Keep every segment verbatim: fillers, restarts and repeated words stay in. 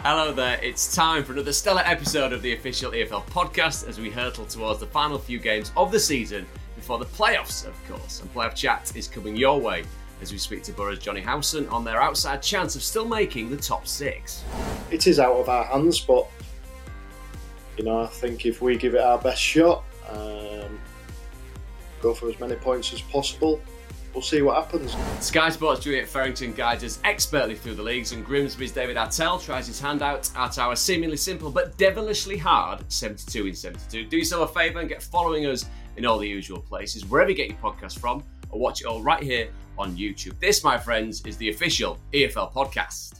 Hello there, it's time for another stellar episode of the official E F L podcast as we hurtle towards the final few games of the season before the playoffs, of course. And Playoff Chat is coming your way as we speak to Borough's Johnny Howson on their outside chance of still making the top six. It is out of our hands, but you know, I think if we give it our best shot, um, go for as many points as possible, we'll see what happens. Sky Sports' Juliet Farrington guides us expertly through the leagues, and Grimsby's David Attell tries his hand out at our seemingly simple but devilishly hard seventy-two in seventy-two. Do yourself a favour and get following us in all the usual places, wherever you get your podcast from, or watch it all right here on YouTube. This, my friends, is the official E F L podcast.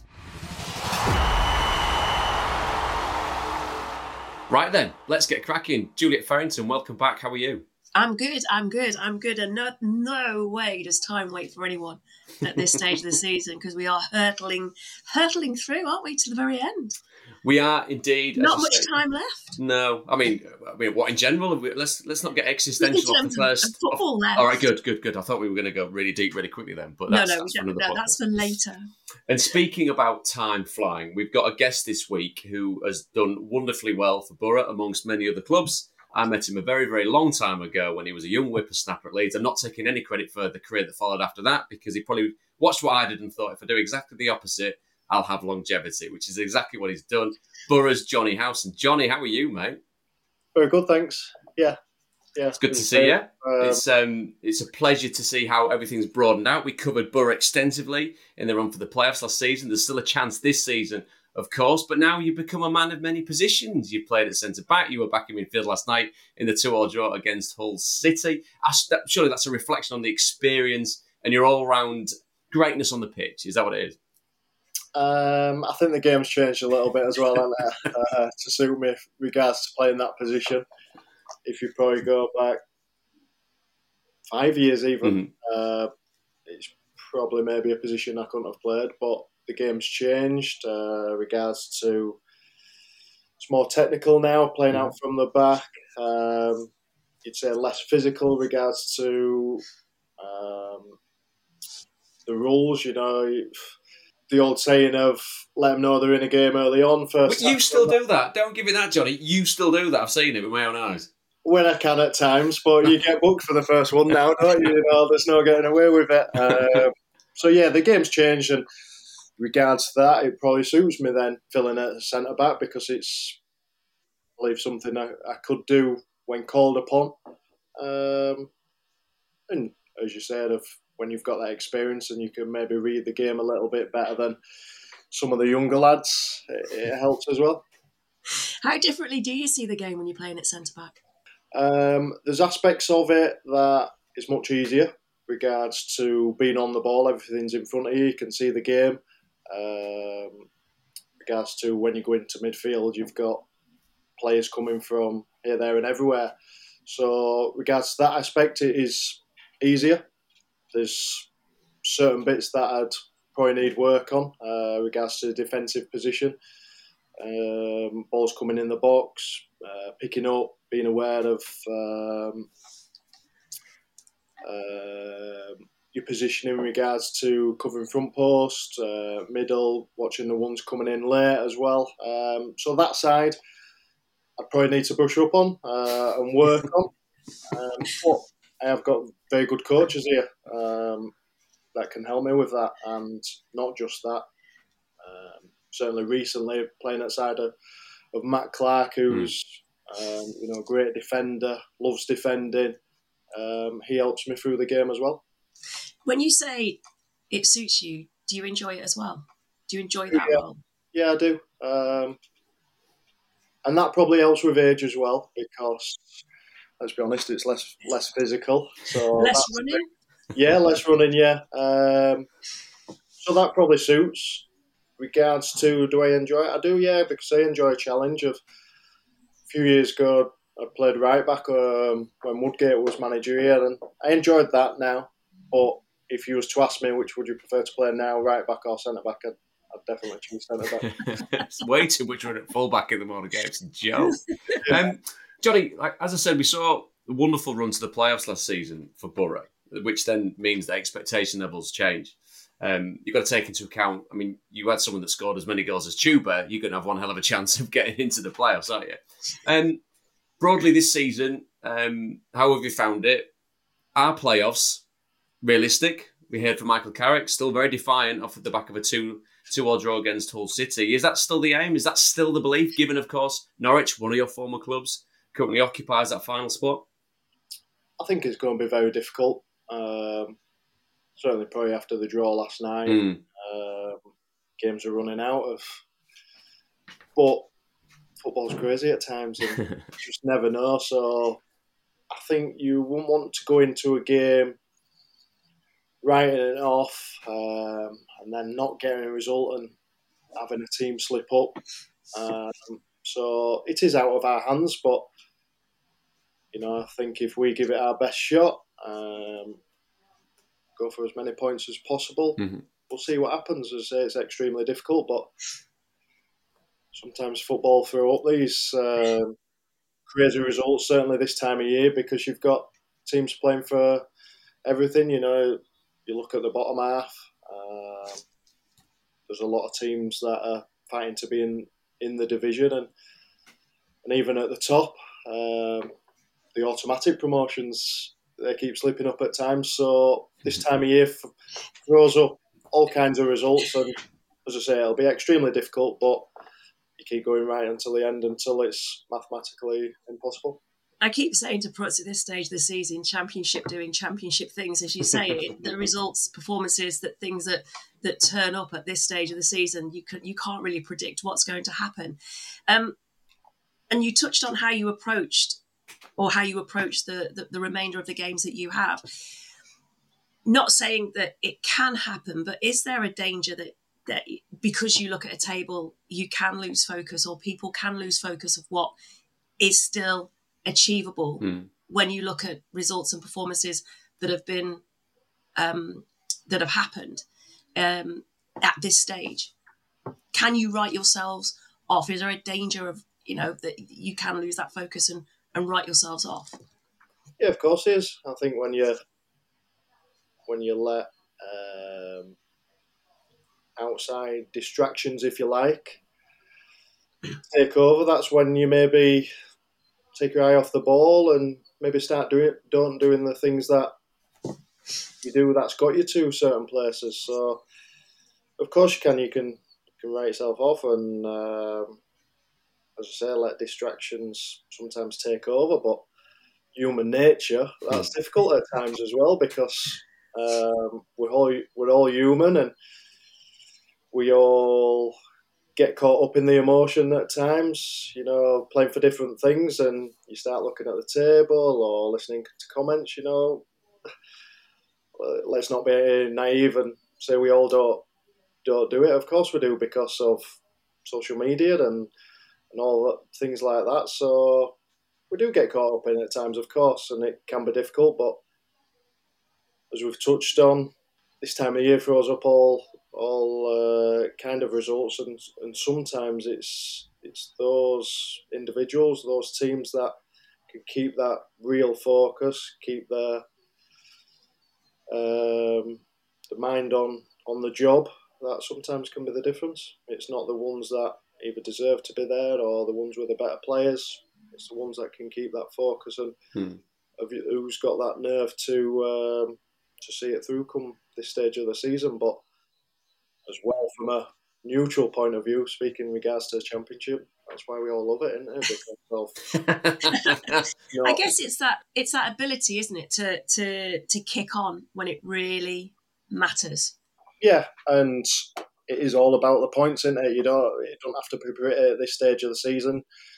Right then, let's get cracking. Juliet Farrington, welcome back. How are you? I'm good, I'm good, I'm good. And no, no way does time wait for anyone at this stage of the season, because we are hurtling hurtling through, aren't we, to the very end? We are indeed. Not much say. time left. No, I mean, I mean, what in general? Let's let's not get existential off the first. Football off, all right, good, good, good. I thought we were going to go really deep, really quickly then, but that's, no, no, that's, we don't, no that's for later. And speaking about time flying, we've got a guest this week who has done wonderfully well for Borough amongst many other clubs. I met him a very, very long time ago when he was a young whippersnapper at Leeds. I'm not taking any credit for the career that followed after that, because he probably watched what I did and thought, if I do exactly the opposite, I'll have longevity, which is exactly what he's done. Borough's Johnny Howson. Johnny, how are you, mate? Very good, thanks. Yeah. Yeah. It's good to see you. Um, it's um, it's a pleasure to see how everything's broadened out. We covered Borough extensively in the run for the playoffs last season. There's still a chance this season, of course, but now you've become a man of many positions. You played at centre-back. You were back in midfield last night in the two-all draw against Hull City. Surely that's a reflection on the experience and your all-round greatness on the pitch. Is that what it is? Um, I think the game's changed a little bit as well, hasn't it? uh, to suit me regards to playing that position. If you probably go back five years even, mm-hmm. uh, it's probably maybe a position I couldn't have played, but the game's changed uh, regards to it's more technical now, playing out from the back. Um, you'd say less physical regards to um, the rules. You know, the old saying of let them know they're in a game early on. First, but you still do that. Don't give me that, Johnny. You still do that. I've seen it with my own eyes. When I can at times, but you get booked for the first one now, don't you? You know, there's no getting away with it. Uh, so yeah, the game's changed, and regards to that, it probably suits me then filling at centre back, because it's, I believe, something I, I could do when called upon. Um, and as you said, of when you've got that experience and you can maybe read the game a little bit better than some of the younger lads, it, it helps as well. How differently do you see the game when you're playing at centre back? Um, there's aspects of it that is much easier regards to being on the ball. Everything's in front of you. You can see the game. Um, regards to when you go into midfield, you've got players coming from here, there and everywhere. So regards to that aspect, it is easier. There's certain bits that I'd probably need work on uh, regards to the defensive position. Um, balls coming in the box, uh, picking up, being aware of um, uh, your position in regards to covering front post, uh, middle, watching the ones coming in late as well. Um, so that side, I probably need to brush up on uh, and work on. Um, but I have got very good coaches here um, that can help me with that, and not just that. Um, certainly recently playing outside of, of Matt Clark, who's mm. um, you know, a great defender, loves defending. Um, he helps me through the game as well. When you say it suits you, do you enjoy it as well? Do you enjoy that yeah. role? Yeah, I do. Um, and that probably helps with age as well, because, let's be honest, it's less less physical. So less running? Yeah, less running, yeah. Um, so that probably suits. Regards to, do I enjoy it? I do, yeah, because I enjoy a challenge. Of a few years ago, I played right back um, when Woodgate was manager here, and I enjoyed that now. But if you was to ask me which would you prefer to play now, right back or centre back, I'd, I'd definitely choose centre back. It's way too much running at full back in the morning games. Joe. yeah. um, Johnny, like, as I said, we saw a wonderful run to the playoffs last season for Borough, which then means that expectation levels change. Um, you've got to take into account, I mean, you had someone that scored as many goals as Chuba, you're going to have one hell of a chance of getting into the playoffs, aren't you? Um, broadly this season, um, how have you found it? Are playoffs realistic? We heard from Michael Carrick, still very defiant off the back of a two, two-all draw against Hull City. Is that still the aim? Is that still the belief, given, of course, Norwich, one of your former clubs, currently occupies that final spot? I think it's going to be very difficult. Um, certainly probably after the draw last night. Mm. Um, games are running out of. But football's crazy at times and you just never know. So I think you wouldn't want to go into a game writing it off um, and then not getting a result and having a team slip up. Um, so it is out of our hands, but you know, I think if we give it our best shot, um, go for as many points as possible, mm-hmm. we'll see what happens. As I say, it's extremely difficult, but sometimes football throw up these um, crazy results, certainly this time of year, because you've got teams playing for everything. You know, you look at the bottom half, um, there's a lot of teams that are fighting to be in, in the division, and and even at the top, um, the automatic promotions, they keep slipping up at times. So this time of year f- throws up all kinds of results, and as I say, it'll be extremely difficult, but you keep going right until the end, until it's mathematically impossible. I keep saying to Prutz at this stage of the season, championship doing championship things, as you say, it, the results, performances, that things that, that turn up at this stage of the season, you can you can't really predict what's going to happen. Um, and you touched on how you approached, or how you approach the, the the remainder of the games that you have. Not saying that it can happen, but is there a danger that that because you look at a table, you can lose focus, or people can lose focus of what is still achievable mm. when you look at results and performances that have been um, that have happened um, at this stage? Can you write yourselves off? Is there a danger of, you know, that you can lose that focus and, and write yourselves off? Yeah, of course it is. I think when you when you let um, outside distractions, if you like, take over, that's when you maybe take your eye off the ball and maybe start doing don't doing the things that you do that's got you to certain places. So of course you can you can you can write yourself off and um, as I say, let distractions sometimes take over, but human nature, that's difficult at times as well, because um, we're all we're all human and we all get caught up in the emotion at times, you know, playing for different things, and you start looking at the table or listening to comments, you know. Let's not be naive and say we all don't don't do it. Of course we do, because of social media and, and all that, things like that. So we do get caught up in it at times, of course, and it can be difficult, but as we've touched on, this time of year throws up all all uh, kind of results, and and sometimes it's it's those individuals, those teams that can keep that real focus, keep their um, the mind on, on the job, that sometimes can be the difference. It's not the ones that either deserve to be there or the ones with the better players. It's the ones that can keep that focus and hmm. who's got that nerve to um, to see it through come this stage of the season. But as well, from a neutral point of view, speaking in regards to the championship, that's why we all love it, isn't it? Because of, you know, I guess it's that it's that ability, isn't it, to to to kick on when it really matters. Yeah, and it is all about the points, isn't it? You don't you don't have to be pretty at this stage of the season.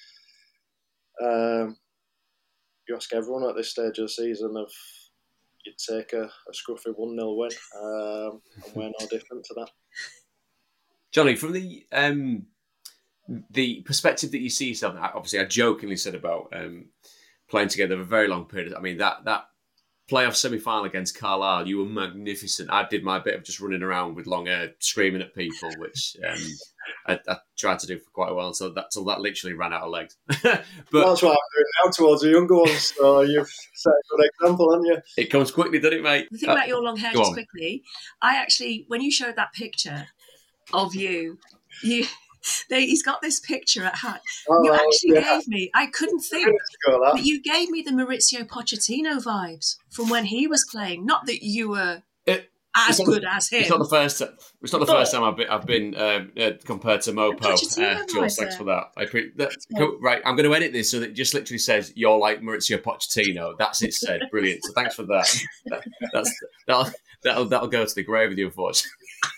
Um, you ask everyone at this stage of the season if you'd take a, a scruffy one nil win, um, and we're no different to that. Johnny, from the um, the perspective that you see yourself, obviously I jokingly said about um, playing together for a very long period. I mean, that that playoff semi-final against Carlisle, you were magnificent. I did my bit of just running around with long hair, screaming at people, which um, I, I tried to do for quite a while until that, until that literally ran out of legs. but well, that's what I'm doing now towards the younger ones. So you've set a good example, haven't you? It comes quickly, doesn't it, mate? The thing uh, about your long hair, just on. quickly, I actually, when you showed that picture of you, you. They, he's got this picture at hand. Oh, you actually yeah. gave me, I couldn't think, but you gave me the Maurizio Pochettino vibes from when he was playing. Not that you were it, as good the, as him. It's not the first, it's not the but, first time I've been, I've been um, uh, compared to Mopo. Uh, Jules, thanks for that. I pre- that yeah. Right, I'm going to edit this so that it just literally says, you're like Maurizio Pochettino. That's it said. Brilliant. So thanks for that. that that's, that'll, that'll, that'll go to the grave with you, unfortunately.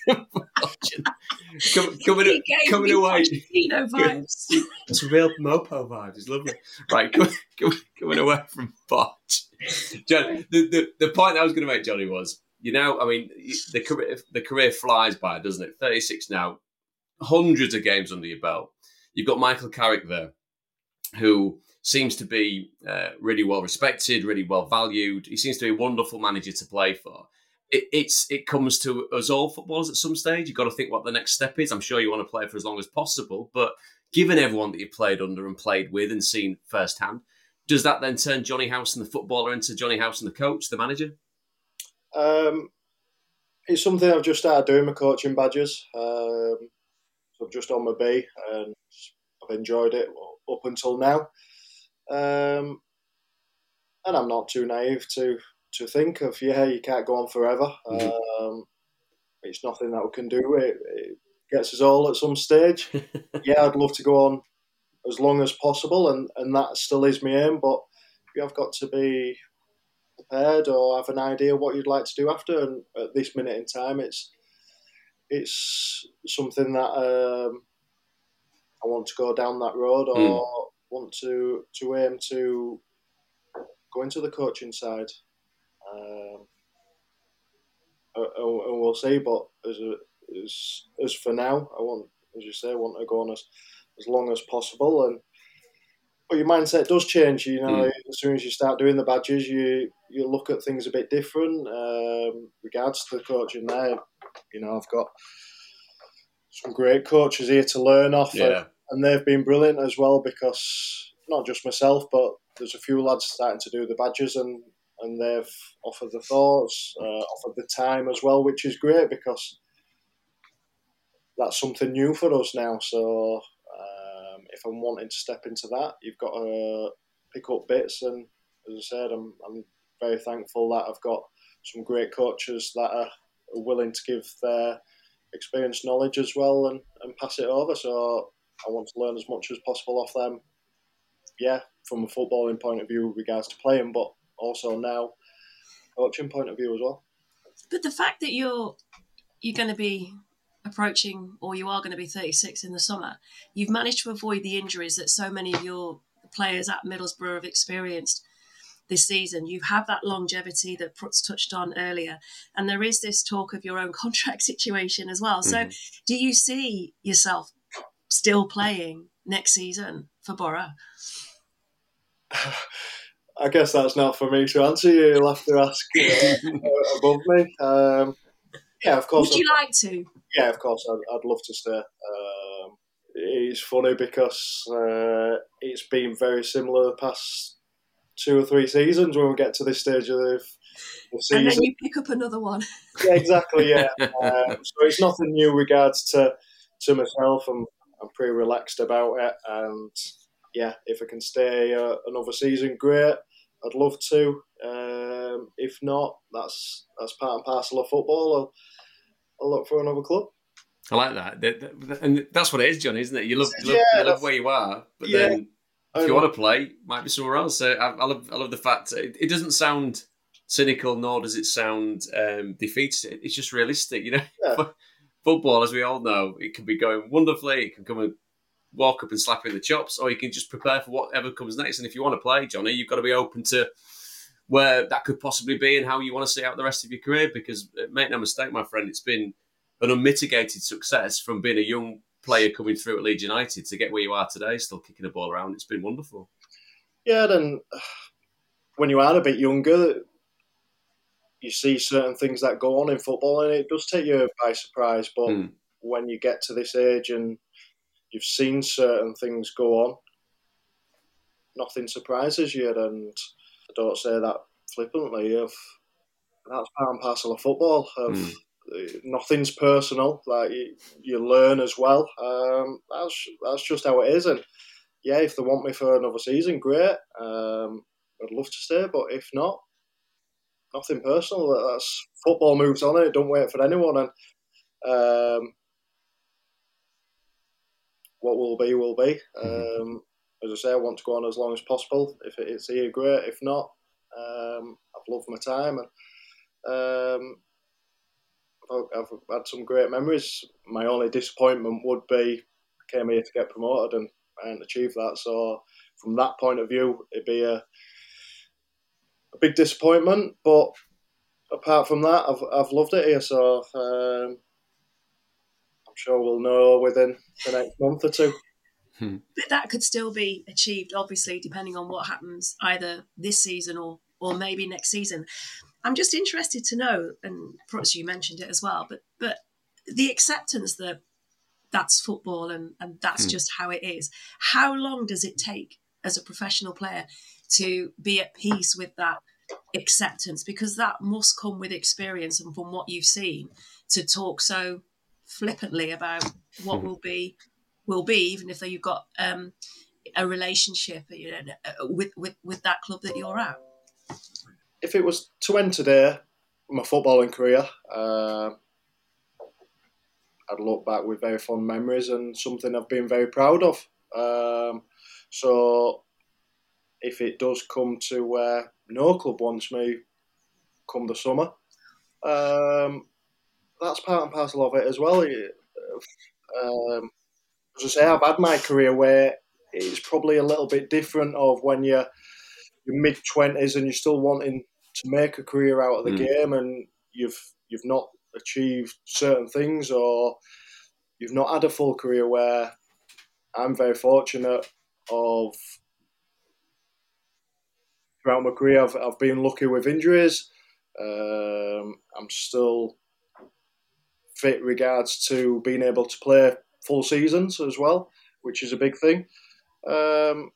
Come, coming coming away. Vibes. It's real Mopo vibes. It's lovely. Right, coming, coming, coming away from Poch. John, the, the, the point I was going to make, Johnny, was, you know, I mean, the career, the career flies by, doesn't it? thirty-six now, hundreds of games under your belt. You've got Michael Carrick there, who seems to be uh, really well respected, really well valued. He seems to be a wonderful manager to play for. It, it's it comes to us all footballers at some stage. You've got to think what the next step is. I'm sure you want to play for as long as possible, but given everyone that you've played under and played with and seen firsthand, does that then turn Johnny Howson, the footballer, into Johnny Howson, the coach, the manager? Um, it's something I've just started doing, my coaching badges. Um, so I've just on my B and I've enjoyed it up until now. Um, and I'm not too naive to... to think of, yeah, you can't go on forever. Mm-hmm. Um, it's nothing that we can do. It, it gets us all at some stage. Yeah, I'd love to go on as long as possible, and, and that still is my aim, but you have got to be prepared or have an idea what you'd like to do after, and at this minute in time, it's it's something that um, I want to go down that road or mm. want to, to aim to go into the coaching side. Um, and we'll see, but as, a, as as for now, I want, as you say, I want to go on as, as long as possible. And but your mindset does change. You know, mm. as soon as you start doing the badges, you you look at things a bit different. Um, regards to the coaching there, you know, I've got some great coaches here to learn off, yeah. and, and they've been brilliant as well. Because not just myself, but there's a few lads starting to do the badges and. And they've offered the thoughts, uh, offered the time as well, which is great because that's something new for us now. So um, if I'm wanting to step into that, you've got to pick up bits. And as I said, I'm, I'm very thankful that I've got some great coaches that are willing to give their experience, knowledge as well and, and pass it over. So I want to learn as much as possible off them. Yeah, from a footballing point of view with regards to playing, but also now coaching point of view as well. But the fact that you're you're going to be approaching, or you are going to be thirty-six in the summer, you've managed to avoid the injuries that so many of your players at Middlesbrough have experienced this season. You have that longevity that Prutz touched on earlier, and there is this talk of your own contract situation as well. So mm-hmm. do you see yourself still playing next season for Borough? I guess that's not for me to answer. You'll have to ask uh, above me. Um, yeah, of course. Would you I'd, like to? Yeah, of course. I'd, I'd love to stay. Um, it's funny because uh, it's been very similar the past two or three seasons when we get to this stage of the, the season. And then you pick up another one. Yeah, exactly, yeah. um, so it's nothing new regards to, to myself. I'm, I'm pretty relaxed about it. And yeah, if I can stay uh, another season, great. I'd love to. Um, if not, that's that's part and parcel of football. I'll, I'll look for another club. I like that, and that's what it is, John, isn't it? You love, you love, yeah, you love where you are, but yeah, then if you want to play, might be somewhere else. So I, I love, I love the fact it, it doesn't sound cynical, nor does it sound um, defeated. It's just realistic, you know. Yeah. Football, as we all know, it can be going wonderfully. It can come and walk up and slap you in the chops, or you can just prepare for whatever comes next. And if you want to play, Johnny, you've got to be open to where that could possibly be and how you want to see out the rest of your career. Because make no mistake, my friend, it's been an unmitigated success from being a young player coming through at Leeds United to get where you are today, still kicking the ball around. It's been wonderful. Yeah, then when you are a bit younger, you see certain things that go on in football, and it does take you by surprise. But mm. when you get to this age and you've seen certain things go on, nothing surprises you, and I don't say that flippantly. Of that's part and parcel of football. Of mm. Nothing's personal. Like you, you learn as well. Um, that's that's just how it is. And yeah, if they want me for another season, great. Um, I'd love to stay, but if not, nothing personal. That's football moves on. It don't wait for anyone. And um, what will be will be. Mm-hmm. Um, as I say, I want to go on as long as possible. If it's here, great. If not, um, I've loved my time, and um, I've, I've had some great memories. My only disappointment would be I came here to get promoted and I hadn't achieved that. So from that point of view, it'd be a, a big disappointment. But apart from that, I've I've loved it here. So um, I'm sure we'll know within the next month or two. But that could still be achieved, obviously, depending on what happens either this season or or maybe next season. I'm just interested to know, and perhaps you mentioned it as well, but but the acceptance that that's football and, and that's mm. just how it is. How long does it take as a professional player to be at peace with that acceptance? Because that must come with experience, and from what you've seen, to talk so flippantly about what mm. will be will be, even if you've got um, a relationship, you know, with, with with that club that you're at. If it was to end today, my footballing career, uh, I'd look back with very fond memories and something I've been very proud of. Um, so if it does come to where no club wants me come the summer, um, that's part and parcel of it as well. Um, as I say, I've had my career where it's probably a little bit different of when you're your mid-twenties and you're still wanting to make a career out of the mm. game, and you've you've not achieved certain things, or you've not had a full career. Where I'm very fortunate of throughout my career, I've, I've been lucky with injuries. Um, I'm still fit regards to being able to play full seasons as well, which is a big thing. Um,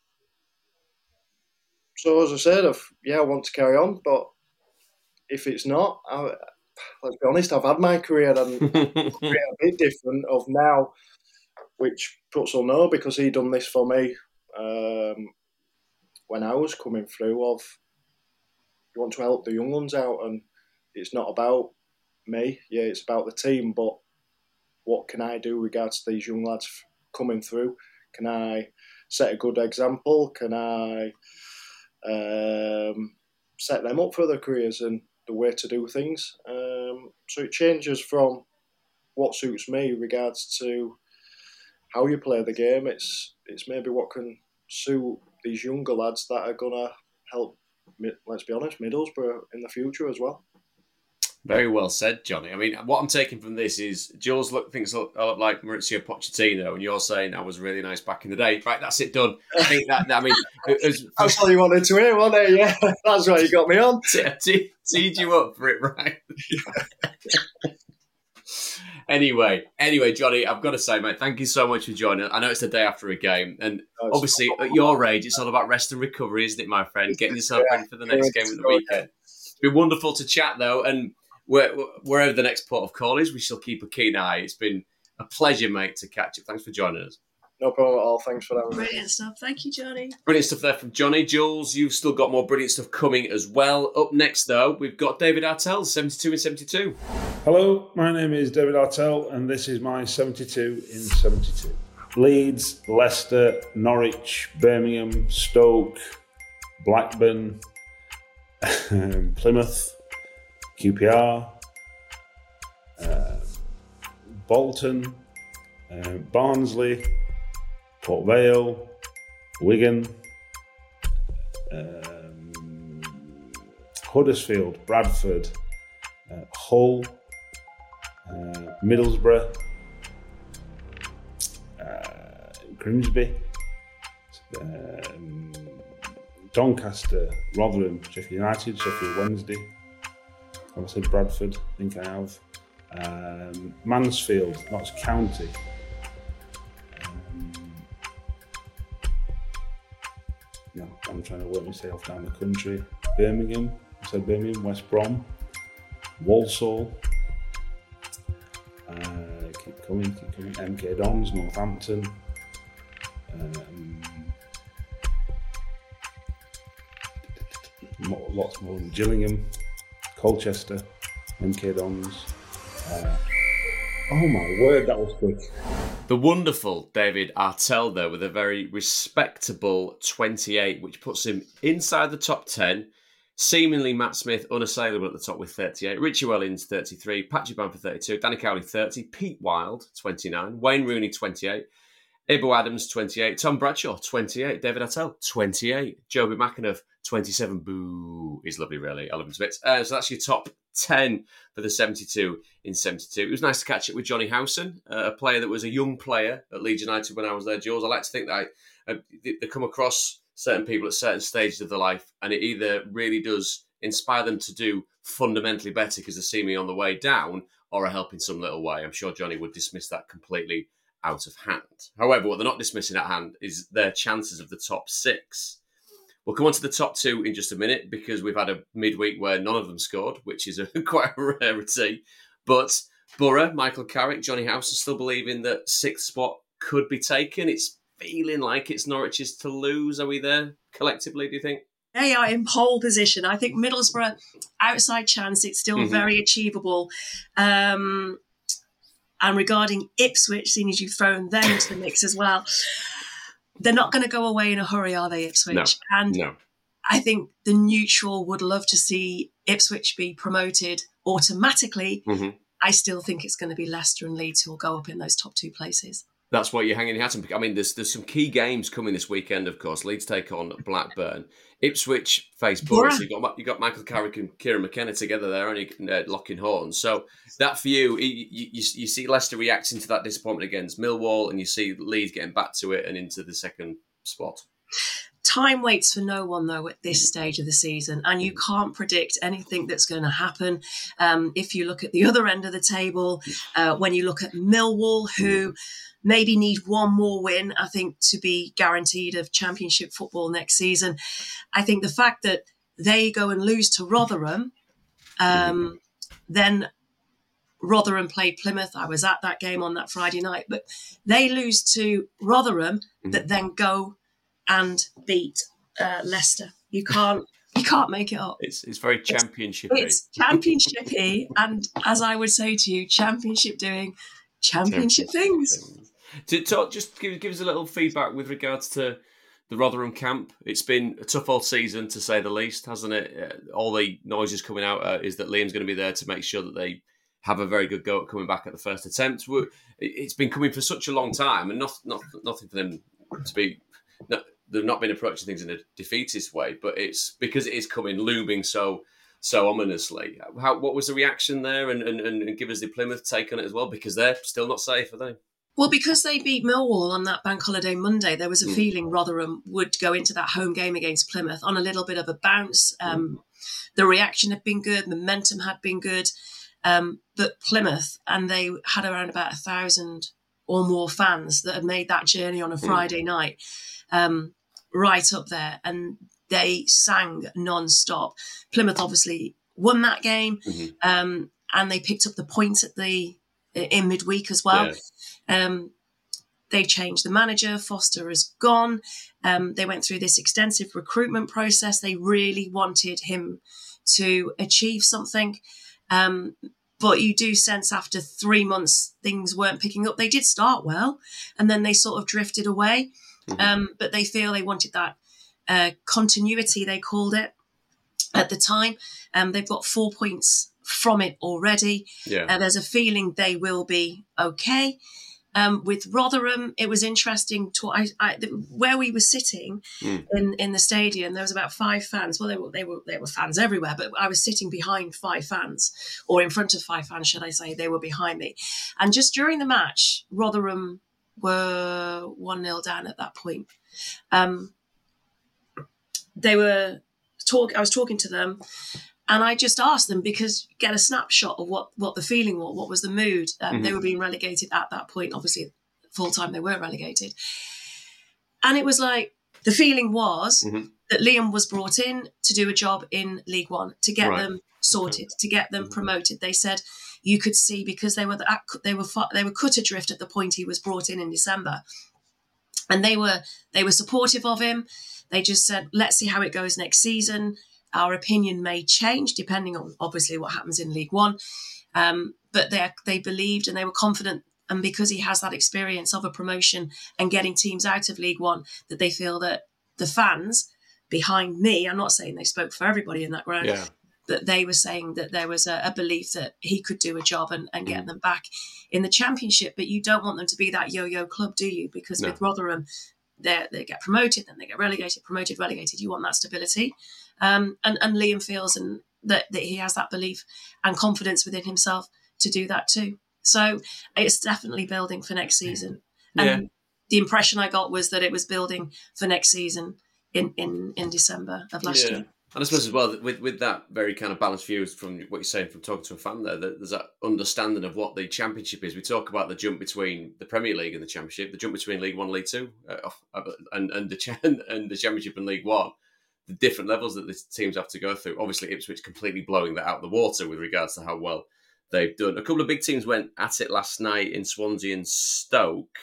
So as I said, I've, yeah, I want to carry on, but if it's not, I, let's be honest, I've had my career and a bit different of now, which Pruts will know because he done this for me um, when I was coming through. Of you want to help the young ones out, and it's not about me. Yeah, it's about the team. But what can I do regards to these young lads coming through? Can I set a good example? Can I Um, set them up for their careers and the way to do things? Um, so it changes from what suits me regards to how you play the game. It's it's maybe what can suit these younger lads that are going to help, let's be honest, Middlesbrough in the future as well. Very well said, Johnny. I mean, what I'm taking from this is Jules look, thinks I look, I look like Mauricio Pochettino, and you're saying I was really nice back in the day. Right, that's it, done. I think that, I mean... It was, that's what you wanted to hear, wasn't it? Yeah, that's why you got me on. Te- teed you up for it, right? Anyway, anyway, Johnny, I've got to say, mate, thank you so much for joining. I know it's the day after a game, and no, obviously at your age, it's all about rest and recovery, isn't it, my friend? Getting yourself yeah, ready for the next game at the weekend. It's been wonderful to chat, though, and Where, wherever the next port of call is, we shall keep a keen eye. It's been a pleasure, mate, to catch up. Thanks for joining us. No problem at all. Thanks for that. Brilliant stuff. Thank you, Johnny. Brilliant stuff there from Johnny. Jules, you've still got more brilliant stuff coming as well. Up next, though, we've got David Artell, seventy-two in seventy-two. Hello, my name is David Artell, and this is my seventy-two in seventy-two. Leeds, Leicester, Norwich, Birmingham, Stoke, Blackburn, Plymouth, Q P R, uh, Bolton, uh, Barnsley, Port Vale, Wigan, um, Huddersfield, Bradford, uh, Hull, uh, Middlesbrough, uh, Grimsby, um, Doncaster, Rotherham, Sheffield United, Sheffield Wednesday. Have I said Bradford? I think I have. Um, Mansfield, Notts County. Um, me say off down the country. Birmingham, I said Birmingham, West Brom, Walsall. Uh, keep coming, keep coming. M K Dons, Northampton. Um, lots more than Gillingham, Colchester, M K Dons. Uh, oh my word, that was quick. The wonderful David Artell there with a very respectable twenty-eight, which puts him inside the top ten. Seemingly Matt Smith unassailable at the top with thirty-eight. Richie Wellings thirty-three. Patrick Bamford thirty-two. Danny Cowley thirty. Pete Wild twenty-nine. Wayne Rooney twenty-eight. Ibo Adams twenty-eight. Tom Bradshaw twenty-eight. David Artell twenty-eight. Joby McAnuff twenty-seven. Boo. He's lovely, really. I love him to bits. Uh, so that's your top ten for the seventy-two in seventy-two. It was nice to catch up with Johnny Howson, uh, a player that was a young player at Leeds United when I was there, Jules. I like to think that I, uh, they come across certain people at certain stages of their life, and it either really does inspire them to do fundamentally better because they see me on the way down, or I help in some little way. I'm sure Johnny would dismiss that completely out of hand. However, what they're not dismissing at hand is their chances of the top six. We'll come on to the top two in just a minute because we've had a midweek where none of them scored, which is a, quite a rarity. But Borough, Michael Carrick, Johnny House are still believing that sixth spot could be taken. It's feeling like it's Norwich's to lose. Are we there collectively, do you think? They are in pole position. I think Middlesbrough, outside chance, it's still mm-hmm. very achievable. Um, and regarding Ipswich, seeing as you've thrown them into the mix as well, they're not going to go away in a hurry, are they, Ipswich? No, and no. I think the neutral would love to see Ipswich be promoted automatically. Mm-hmm. I still think it's going to be Leicester and Leeds who will go up in those top two places. That's what you're hanging your hat on. I mean, there's there's some key games coming this weekend, of course. Leeds take on Blackburn. Ipswich face Borough. So you got you got Michael Carrick and Kieran McKenna together there, and uh, locking horns. So that for you, you, you, you see Leicester reacting to that disappointment against Millwall, and you see Leeds getting back to it and into the second spot. Time waits for no one, though, at this stage of the season, and you can't predict anything that's going to happen. Um, if you look at the other end of the table, uh, when you look at Millwall, who maybe need one more win, I think, to be guaranteed of Championship football next season. I think the fact that they go and lose to Rotherham, um, then Rotherham played Plymouth. I was at that game on that Friday night, but they lose to Rotherham, that then go and beat uh, Leicester. You can't, you can't make it up. It's it's very championshipy. It's, it's championshipy, and as I would say to you, championship doing championship, championship things. things. To talk, just give, give us a little feedback with regards to the Rotherham camp. It's been a tough old season, to say the least, hasn't it? Uh, all the noises coming out uh, is that Liam's going to be there to make sure that they have a very good go at coming back at the first attempt. We're, it's been coming for such a long time, and not, not, nothing for them to be... Not, they've not been approaching things in a defeatist way, but it's because it is coming, looming so so ominously. How, what was the reaction there? And, and, and give us the Plymouth take on it as well, because they're still not safe, are they? Well, because they beat Millwall on that Bank Holiday Monday, there was a mm. feeling Rotherham would go into that home game against Plymouth on a little bit of a bounce. Um, mm. The reaction had been good, momentum had been good, um, but Plymouth, and they had around about a thousand or more fans that had made that journey on a Friday mm. night, um, right up there, and they sang non-stop. Plymouth obviously won that game, mm-hmm. um, and they picked up the points at the in midweek as well. Yeah. Um, they changed the manager. Foster has gone. Um, they went through this extensive recruitment process. They really wanted him to achieve something. Um, but you do sense after three months, things weren't picking up. They did start well, and then they sort of drifted away. Mm-hmm. Um, but they feel they wanted that uh, continuity, they called it at the time. Um, they've got four points from it already. Yeah. Uh, there's a feeling they will be okay. Um, with Rotherham, it was interesting to I, I, where we were sitting mm. in, in the stadium. There was about five fans. Well, they were they were there were fans everywhere, but I was sitting behind five fans, or in front of five fans, should I say? They were behind me, and just during the match, Rotherham were one nil down at that point. Um, they were talk. I was talking to them. And I just asked them, because get a snapshot of what, what the feeling was, what was the mood. Um, mm-hmm. They were being relegated at that point. Obviously, full time they were relegated. And it was like, the feeling was mm-hmm. that Liam was brought in to do a job in League One, to get Right. them sorted, to get them promoted. They said you could see, because they were the, they were they were cut adrift at the point he was brought in in December, and they were they were supportive of him. They just said, let's see how it goes next season. Our opinion may change depending on obviously what happens in League One, um, but they they believed and they were confident. And because he has that experience of a promotion and getting teams out of League One, that they feel that the fans behind me, I'm not saying they spoke for everybody in that ground, Yeah. that they were saying that there was a, a belief that he could do a job and, and get mm. them back in the Championship. But you don't want them to be that yo-yo club, do you? Because no. with Rotherham, they they get promoted, then they get relegated, promoted, relegated. You want that stability. Um, and, and Liam feels and that, that he has that belief and confidence within himself to do that too. So it's definitely building for next season. And yeah. the impression I got was that it was building for next season in, in, in December of last yeah. year. And I suppose as well, with with that very kind of balanced view from what you're saying, from talking to a fan there, that there's that understanding of what the Championship is. We talk about the jump between the Premier League and the Championship, the jump between League One and League Two, uh, and and the and the Championship and League One, the different levels that the teams have to go through. Obviously, Ipswich completely blowing that out of the water with regards to how well they've done. A couple of big teams went at it last night in Swansea and Stoke.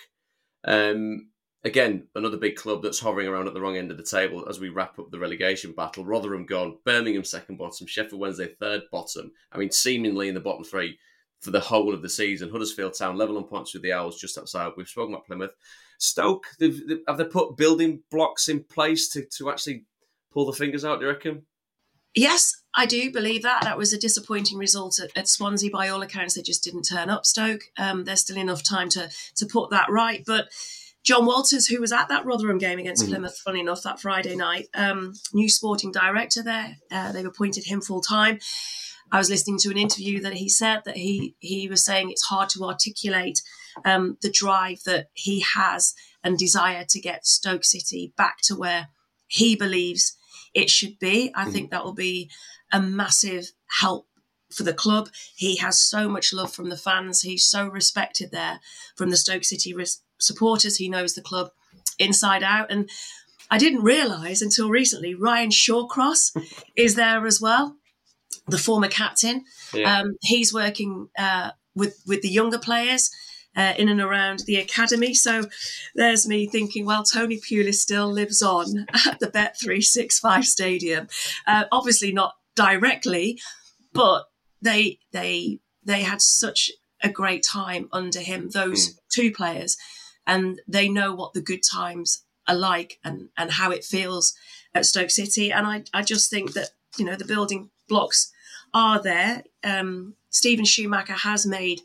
Um, Again, another big club that's hovering around at the wrong end of the table as we wrap up the relegation battle. Rotherham gone, Birmingham second bottom, Sheffield Wednesday third bottom. I mean, seemingly in the bottom three for the whole of the season. Huddersfield Town level on points with the Owls just outside. We've spoken about Plymouth. Stoke, they've, they've, have they put building blocks in place to, to actually pull the fingers out, do you reckon? Yes, I do believe that. That was a disappointing result at, at Swansea. By all accounts, they just didn't turn up, Stoke. Um, there's still enough time to to put that right. But John Walters, who was at that Rotherham game against mm. Plymouth, funny enough, that Friday night, um, new sporting director there. Uh, they've appointed him full time. I was listening to an interview that he said that he he was saying it's hard to articulate um, the drive that he has and desire to get Stoke City back to where he believes it should be. I mm. think that will be a massive help for the club. He has so much love from the fans. He's so respected there from the Stoke City res- supporters. He knows the club inside out. And I didn't realise until recently, Ryan Shawcross is there as well, the former captain. Yeah. Um, he's working uh, with, with the younger players uh, in and around the academy. So there's me thinking, well, Tony Pulis still lives on at the Bet three sixty-five Stadium. Uh, obviously not directly, but they they they had such a great time under him, those mm. two players, and they know what the good times are like and, and how it feels at Stoke City. And I, I just think that, you know, the building blocks are there. Um, Stephen Schumacher has made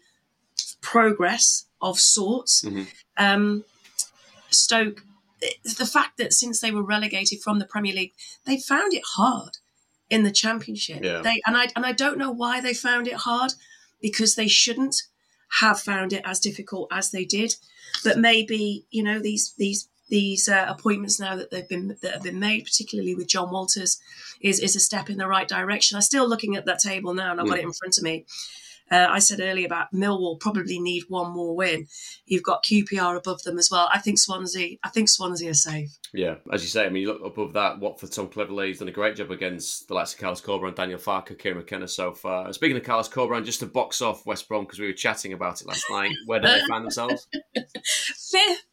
progress of sorts. Mm-hmm. Um, Stoke, the fact that since they were relegated from the Premier League, they found it hard in the Championship. Yeah. They and I and I don't know why they found it hard, because they shouldn't have found it as difficult as they did. But maybe, you know, these these these uh, appointments now that they've been that have been made, particularly with John Walters, is is a step in the right direction. I'm still looking at that table now, and I've mm. got it in front of me. Uh, I said earlier about Millwall probably need one more win. You've got Q P R above them as well. I think Swansea. I think Swansea are safe. Yeah, as you say, I mean, you look above that. Watford, Tom Cleverley, he's done a great job against the likes of Carlos Corberán, Daniel Farke, Kieran McKenna so far. Speaking of Carlos Corberán, just to box off West Brom, because we were chatting about it last night. Where do they find themselves? Fifth.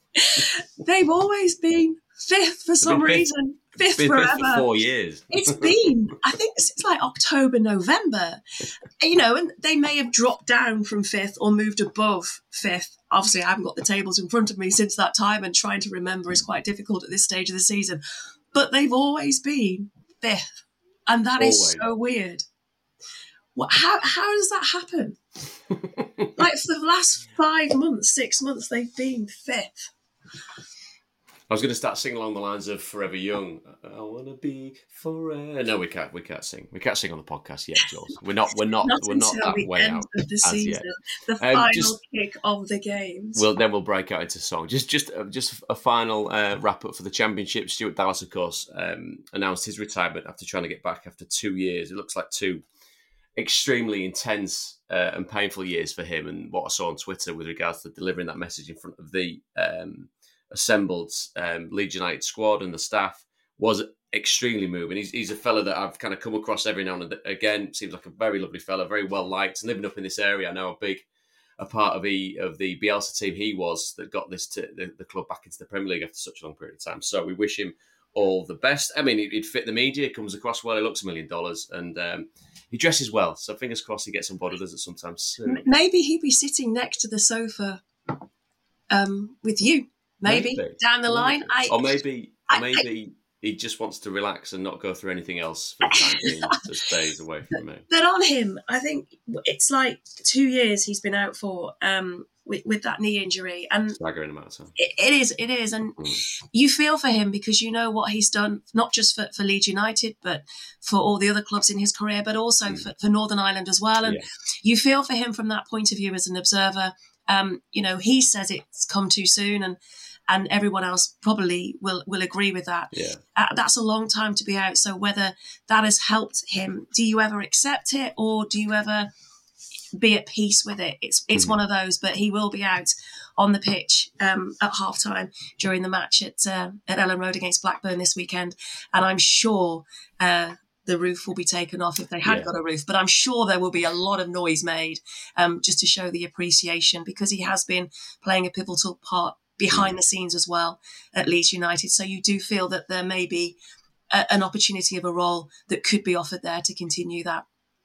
They've always been fifth for some fifth. reason. Fifth been forever. Fifth for four years. It's been, I think, since like October, November. You know, and they may have dropped down from fifth or moved above fifth. Obviously, I haven't got the tables in front of me since that time, and trying to remember is quite difficult at this stage of the season. But they've always been fifth, and that always. is so weird. What? How how does that happen? Like for the last five months, six months, they've been fifth. I was going to start singing along the lines of "Forever Young." I want to be forever. No, we can't. We can't sing. We can't sing on the podcast yet, Jules. We're not. We're not. not we're not that the way end out of the season. Yet. The Um, final just, kick of the games. Well, then we'll break out into song. Just, just, uh, just a final uh, wrap up for the Championship. Stuart Dallas, of course, um, announced his retirement after trying to get back after two years. It looks like two extremely intense uh, and painful years for him. And what I saw on Twitter with regards to delivering that message in front of the Um, assembled um, Leeds United squad and the staff was extremely moving. He's, he's a fella that I've kind of come across every now and again. Seems like a very lovely fella, very well liked. And living up in this area, I know a big a part of the of the Bielsa team he was that got this to the, the club back into the Premier League after such a long period of time. So we wish him all the best. I mean, he'd fit the media, comes across well, he looks a million dollars, and um, he dresses well. So fingers crossed he gets on board with us at some time soon. Maybe he'd be sitting next to the sofa um, with you. Maybe, maybe. down the line. Maybe. I, or maybe, I, or maybe. I, he just wants to relax and not go through anything else for the time being, so stays away from me. But on him, I think it's like two years he's been out for um, with, with that knee injury. And staggering amount of time. It, it is, it is. And mm. you feel for him because you know what he's done, not just for, for Leeds United, but for all the other clubs in his career, but also mm. for, for Northern Ireland as well. And yeah. you feel for him from that point of view as an observer. Um, you know, he says it's come too soon, and and everyone else probably will, will agree with that. Yeah. Uh, that's a long time to be out. So whether that has helped him, do you ever accept it or do you ever be at peace with it? It's it's mm-hmm. one of those, but he will be out on the pitch um, at half-time during the match at, uh, at Ellen Road against Blackburn this weekend. And I'm sure uh, the roof will be taken off if they had yeah. got a roof. But I'm sure there will be a lot of noise made um, just to show the appreciation, because he has been playing a pivotal part behind the scenes as well at Leeds United. So you do feel that there may be a, an opportunity of a role that could be offered there to continue that.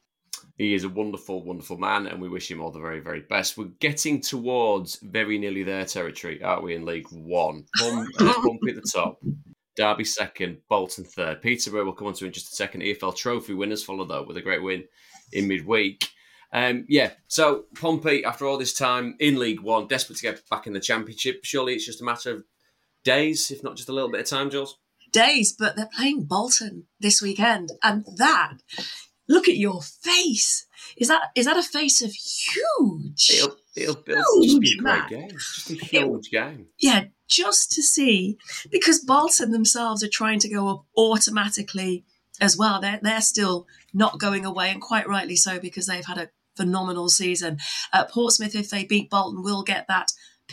He is a wonderful, wonderful man, and we wish him all the very, very best. We're getting towards very nearly their territory, aren't we, in League One? Pump, uh, Pompey at the top, Derby second, Bolton third. Peterborough will come on to in just a second. E F L Trophy winners followed up with a great win in midweek. Um, yeah, so Pompey, after all this time in League One, desperate to get back in the Championship. Surely it's just a matter of days, if not just a little bit of time, Jules? Days, but they're playing Bolton this weekend. And that, look at your face. Is that is that a face of huge? It'll, it'll, it'll just be a great man. game. Just a huge it, game. Yeah, just to see, because Bolton themselves are trying to go up automatically as well. They're, they're still not going away, and quite rightly so, because they've had a phenomenal season. Uh, Portsmouth, if they beat Bolton, will get that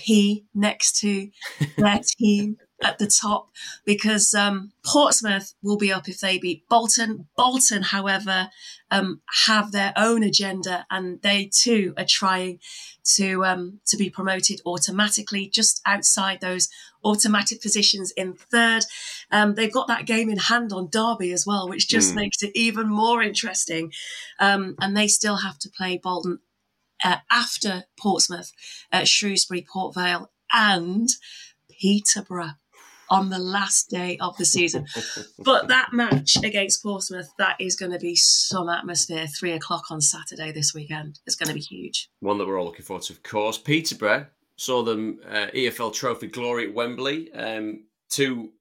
P next to their team at the top, because um, Portsmouth will be up if they beat Bolton. Bolton, however, um, have their own agenda, and they too are trying to um, to be promoted automatically, just outside those automatic positions in third. Um, they've got that game in hand on Derby as well, which just mm. makes it even more interesting. Um, and they still have to play Bolton uh, after Portsmouth, uh, Shrewsbury, Port Vale, and Peterborough on the last day of the season. But that match against Portsmouth, that is going to be some atmosphere. Three o'clock on Saturday this weekend. It's going to be huge. One that we're all looking forward to, of course. Peterborough saw them uh, E F L Trophy glory at Wembley. Um, two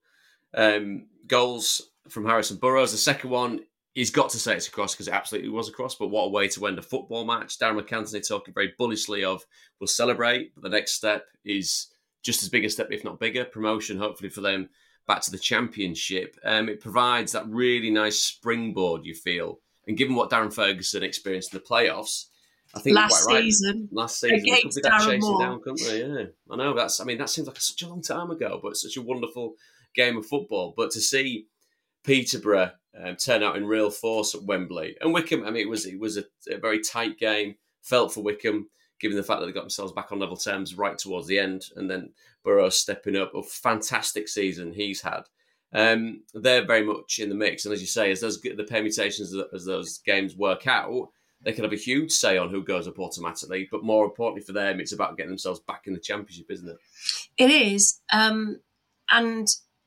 um, goals from Harrison Burrows. The second one, he's got to say it's a cross, because it absolutely was a cross, but what a way to end a football match. Darren McAntony talking very bullishly of, we'll celebrate, but the next step is just as big a step, if not bigger, promotion, hopefully for them back to the Championship. Um, it provides that really nice springboard, you feel. And given what Darren Ferguson experienced in the playoffs, I think last quite right. season, last season, they could be that chasing Moore. down, couldn't they? Yeah, I know. That's. I mean, that seems like such a long time ago, but it's such a wonderful game of football. But to see Peterborough um, turn out in real force at Wembley, and Wycombe, I mean, it was it was a, a very tight game. Felt for Wycombe, given the fact that they got themselves back on level terms right towards the end, and then Burrows stepping up. A fantastic season he's had. Um, they're very much in the mix, and as you say, as those the permutations as those games work out, they can have a huge say on who goes up automatically. But more importantly for them, it's about getting themselves back in the Championship, isn't it? It is. Um, and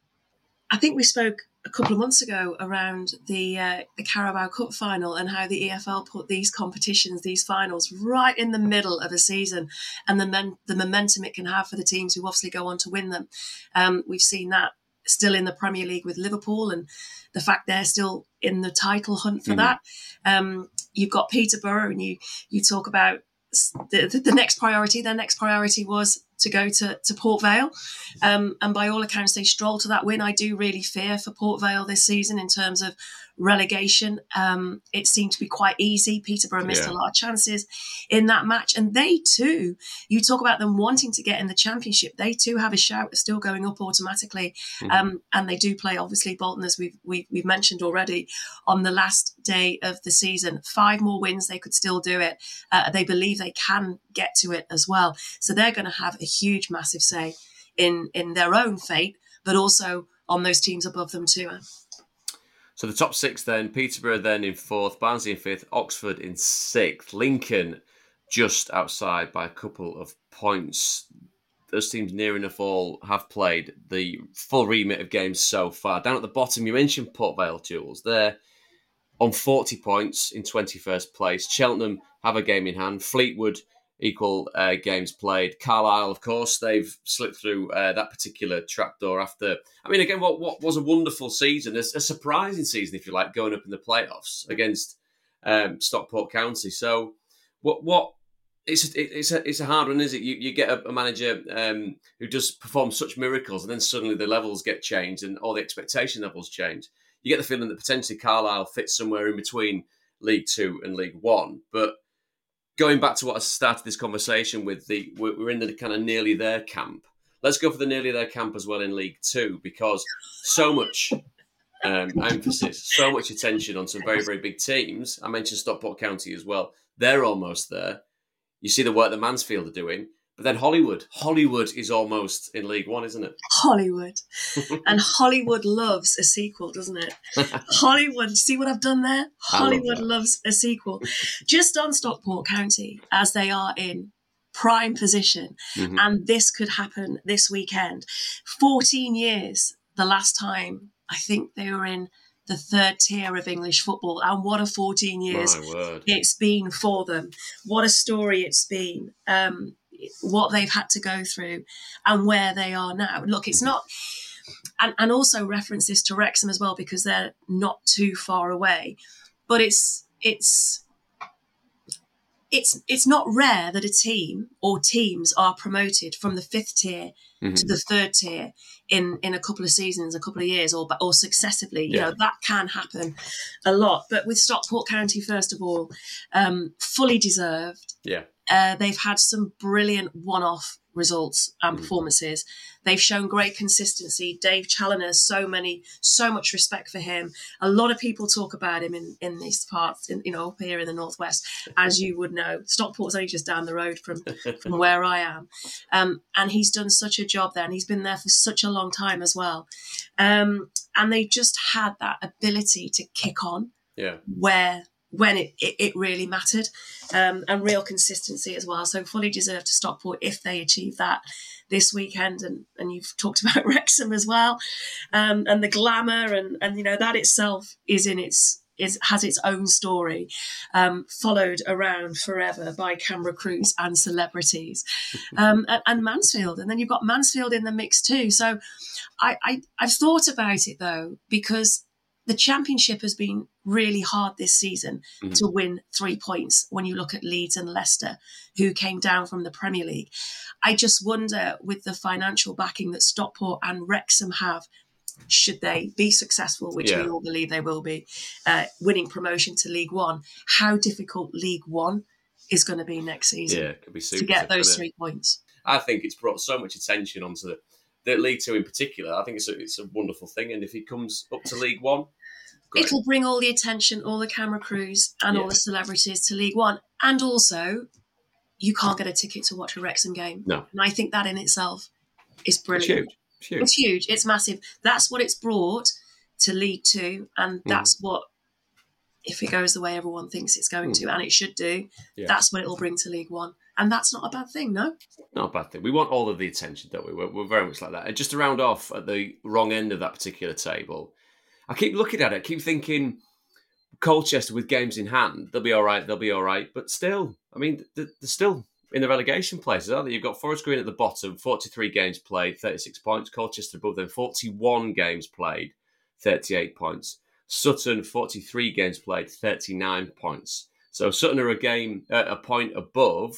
I think we spoke a couple of months ago around the uh, the Carabao Cup final, and how the E F L put these competitions, these finals, right in the middle of a season, and the, men- the momentum it can have for the teams who obviously go on to win them. Um, we've seen that still in the Premier League with Liverpool, and the fact they're still in the title hunt for mm-hmm. that. Um, you've got Peterborough, and you you talk about the, the, the next priority. Their next priority was to go to, to Port Vale. Um, and by all accounts, they strolled to that win. I do really fear for Port Vale this season in terms of relegation. Um, it seemed to be quite easy. Peterborough missed Yeah. a lot of chances in that match. And they too, you talk about them wanting to get in the Championship, they too have a shout of still going up automatically. Mhm. Um, and they do play, obviously, Bolton, as we've, we've, we've mentioned already, on the last day of the season. Five more wins, they could still do it. Uh, they believe they can get to it as well. So they're going to have a huge, massive say in, in their own fate, but also on those teams above them too. So the top six then, Peterborough then in fourth, Barnsley in fifth, Oxford in sixth, Lincoln just outside by a couple of points. Those teams near enough all have played the full remit of games so far. Down at the bottom, you mentioned Port Vale, Jules. They're on forty points in twenty-first place. Cheltenham have a game in hand. Fleetwood equal uh, games played. Carlisle, of course, they've slipped through uh, that particular trapdoor after, I mean, again, what, what was a wonderful season, a, a surprising season, if you like, going up in the playoffs against um, Stockport County. So what what it's a, it's a it's a hard one, is it? You you get a, a manager um, who does perform such miracles, and then suddenly the levels get changed and all the expectation levels change. You get the feeling that potentially Carlisle fits somewhere in between League Two and League One, but going back to what I started this conversation with, the we're in the kind of nearly there camp. Let's go for the nearly there camp as well in League Two, because so much um, emphasis, so much attention on some very, very big teams. I mentioned Stockport County as well. They're almost there. You see the work that Mansfield are doing. But then Hollywood. Hollywood is almost in League One, isn't it? Hollywood. And Hollywood loves a sequel, doesn't it? Hollywood, see what I've done there? Hollywood love loves a sequel. Just on Stockport County, as they are in prime position, Mm-hmm. and this could happen this weekend. fourteen years, the last time I think they were in the third tier of English football. And what a fourteen years My word. it's been for them. What a story it's been. Um, what they've had to go through and where they are now. Look, it's not, and, and also reference this to Wrexham as well, because they're not too far away, but it's, it's, it's, it's not rare that a team or teams are promoted from the fifth tier Mm-hmm. to the third tier in, in a couple of seasons, a couple of years, or or successively. You Yeah. know, that can happen a lot. But with Stockport County, first of all, um, fully deserved. Yeah. Uh, they've had some brilliant one-off results and Mm. performances. They've shown great consistency. Dave Challoner, so many, so much respect for him. A lot of people talk about him in, in these parts, in, you know, up here in the Northwest, as you would know. Stockport's only just down the road from, from where I am. Um, and he's done such a job there, and he's been there for such a long time as well. Um, and they just had that ability to kick on Yeah. where when it, it, it really mattered, um, and real consistency as well. So fully deserved to Stockport if they achieve that this weekend. And, and you've talked about Wrexham as well, um, and the glamour, and, and you know that itself is in its is has its own story, um, followed around forever by camera crews and celebrities, um, and, and Mansfield, and then you've got Mansfield in the mix too. So I, I I've thought about it though, because the Championship has been really hard this season Mhm. to win three points when you look at Leeds and Leicester, who came down from the Premier League. I just wonder, with the financial backing that Stockport and Wrexham have, should they be successful, which Yeah. we all believe they will be, uh, winning promotion to League One, how difficult League One is going to be next season Yeah, it could be super to get tough, those couldn't it? three points. I think it's brought so much attention onto the, the League Two in particular. I think it's a, it's a wonderful thing. And if he comes up to League One, great. It'll bring all the attention, all the camera crews and all Yeah. the celebrities to League One. And also, you can't get a ticket to watch a Wrexham game. No. And I think that in itself is It's brilliant. huge. It's huge. It's huge. It's massive. That's what it's brought to League Two. And Mm. that's what, if it goes the way everyone thinks it's going Mm. to, and it should do, Yeah. that's what it'll bring to League One. And that's not a bad thing, no? Not a bad thing. We want all of the attention, don't we? We're, we're very much like that. And just to round off at the wrong end of that particular table, I keep looking at it, I keep thinking Colchester with games in hand, they'll be all right, they'll be all right. But still, I mean, they're, they're still in the relegation places, aren't they? You've got Forest Green at the bottom, forty-three games played, thirty-six points. Colchester above them, forty-one games played, thirty-eight points. Sutton, forty-three games played, thirty-nine points. So Sutton are a game, uh, a point above,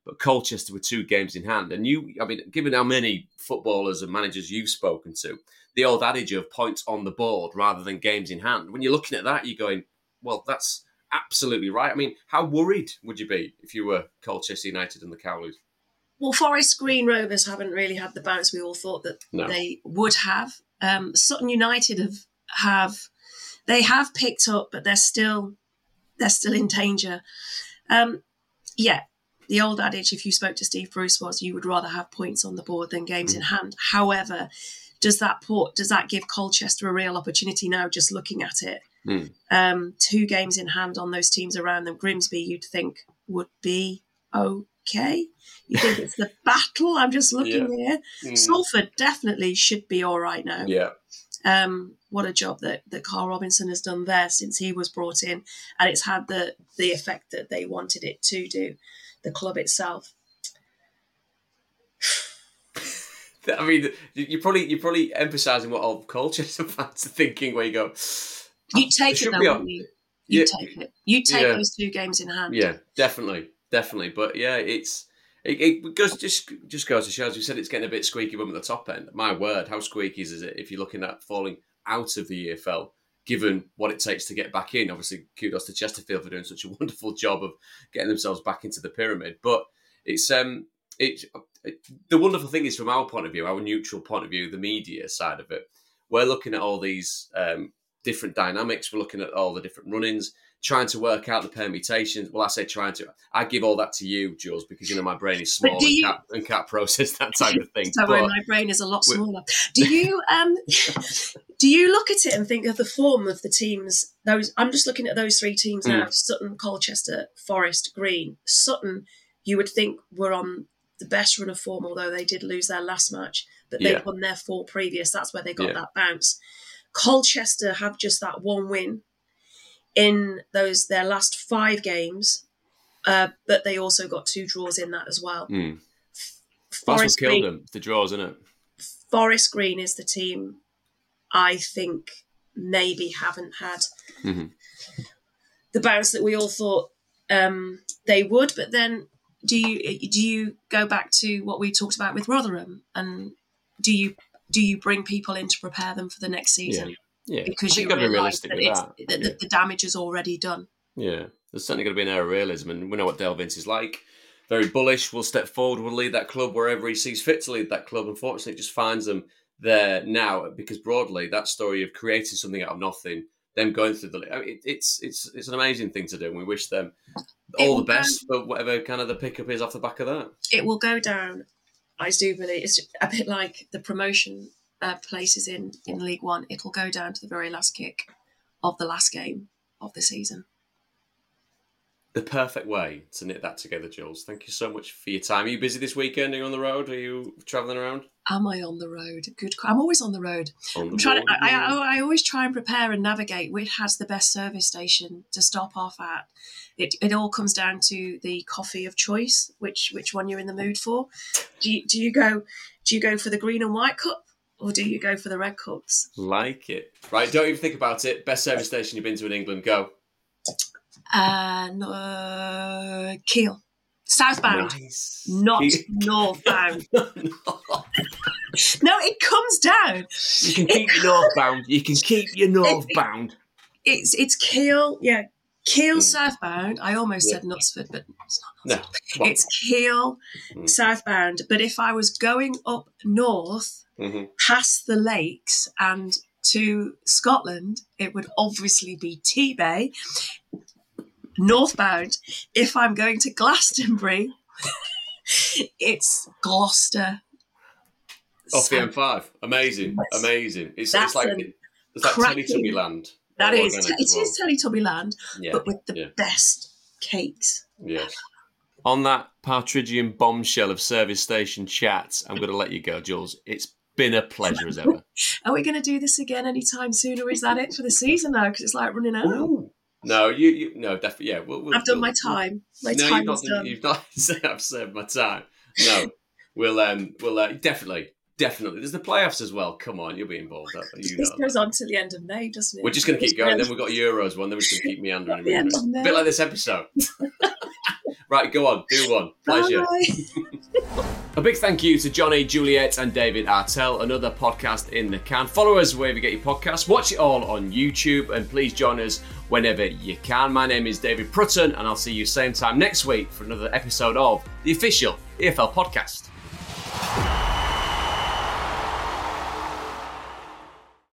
but Colchester were two games in hand. And you, I mean, given how many footballers and managers you've spoken to, the old adage of points on the board rather than games in hand, when you're looking at that, you're going, well, that's absolutely right. I mean, how worried would you be if you were Colchester United and the Cowleys? Well, Forest Green Rovers haven't really had the bounce we all thought that no. they would have. Um, Sutton United have, have they have picked up, but they're still they're still in danger. Um, yeah, the old adage, if you spoke to Steve Bruce, was you would rather have points on the board than games mm. in hand. However, does that port does that give Colchester a real opportunity now? Just looking at it, mm. um, two games in hand on those teams around them. Grimsby, you'd think would be okay. You think it's the battle? I'm just looking yeah. here. Mm. Salford definitely should be all right now. Yeah. Um, what a job that, that Carl Robinson has done there since he was brought in, and it's had the the effect that they wanted it to do. The club itself. I mean, you're probably you're probably emphasising what all Colchester fans are thinking. Where you go, you take it though, wouldn't you? You yeah. take it. You take yeah. those two games in hand. Yeah, definitely, definitely. But yeah, it's. It, it goes just just goes to show, as we said, it's getting a bit squeaky bum at the top end. My word, how squeaky is it if you're looking at falling out of the E F L, given what it takes to get back in? Obviously, kudos to Chesterfield for doing such a wonderful job of getting themselves back into the pyramid. But it's um it, it the wonderful thing is, from our point of view, our neutral point of view, the media side of it, we're looking at all these um, different dynamics. We're looking at all the different run-ins, trying to work out the permutations. Well, I say trying to. I give all that to you, Jules, because, you know, my brain is small and, you, can't, and can't process that type of thing. Don't worry, my brain is a lot smaller. Do you um, do you look at it and think of the form of the teams? Those I'm just looking at those three teams now, mm. Sutton, Colchester, Forest Green. Sutton, you would think were on the best run of form, although they did lose their last match, but they yeah. won their four previous. That's where they got yeah. that bounce. Colchester have just that one win in those their last five games, uh, but they also got two draws in that as well. Mm. Forest That's what killed them, the draws, isn't it? Forest Green is the team I think maybe haven't had mm-hmm. the bounce that we all thought um, they would. But then, do you do you go back to what we talked about with Rotherham, and do you do you bring people in to prepare them for the next season? Yeah. Yeah, because you realise that, it's, that. that yeah. the damage is already done. Yeah, there's certainly going to be an air of realism, and we know what Dale Vince is like. Very bullish, will step forward, will lead that club wherever he sees fit to lead that club. Unfortunately, it just finds them there now, because broadly, that story of creating something out of nothing, them going through the... I mean, it, it's it's it's an amazing thing to do, and we wish them all the best go, for whatever kind of the pickup is off the back of that. It will go down, I do believe. It's a bit like the promotion... Uh, places in, in League One. It'll go down to the very last kick of the last game of the season. The perfect way to knit that together, Jules. Thank you so much for your time. Are you busy this weekend? Are you on the road? Are you travelling around? Am I on the road? Good. I'm always on the road. On the I'm trying to, I, I, I always try and prepare and navigate which has the best service station to stop off at. It it all comes down to the coffee of choice, which which one you're in the mood for. Do you, do you go do you go for the green and white cup, or do you go for the red cups? Like it. Right, don't even think about it. Best service station you've been to in England, go. Uh, no, Keele. Southbound. Nice. Not Keele. Northbound. No, it comes down. You can keep it, your northbound. You can keep your northbound. It, it, it's it's Keele, yeah. Keele mm. southbound. I almost yeah. said Knutsford, but it's not Knutsford. No. It's Keele mm. southbound. But if I was going up north, mm-hmm. past the lakes and to Scotland, it would obviously be T-Bay. Northbound, if I'm going to Glastonbury, it's Gloucester. Off the M five. Amazing. Amazing. It's, it's like it's like Teletubby land. That is, it well. is Teletubby land, yeah, but with the yeah. best cakes. Yes. On that Partridgian bombshell of service station chats, I'm going to let you go, Jules. It's been a pleasure as ever. Are we going to do this again anytime soon, or is that it for the season now? Because it's like running out. Ooh. No, you, you, no, definitely, yeah. We'll, we'll, I've done we'll, my time. My no, time you've not, is done. You've not said I've served my time. No, we'll, um, we'll uh, definitely, definitely. There's the playoffs as well. Come on, you'll be involved. You this know goes that. on till the end of May, doesn't it? We're just going to keep going. Then we've got Euros one. Then we're just going to keep meandering. A bit like this episode. Right, go on, do one. Pleasure. A big thank you to Johnny, Juliet and David Artell, another podcast in the can. Follow us wherever you get your podcasts. Watch it all on YouTube and please join us whenever you can. My name is David Prutton and I'll see you same time next week for another episode of the official E F L podcast.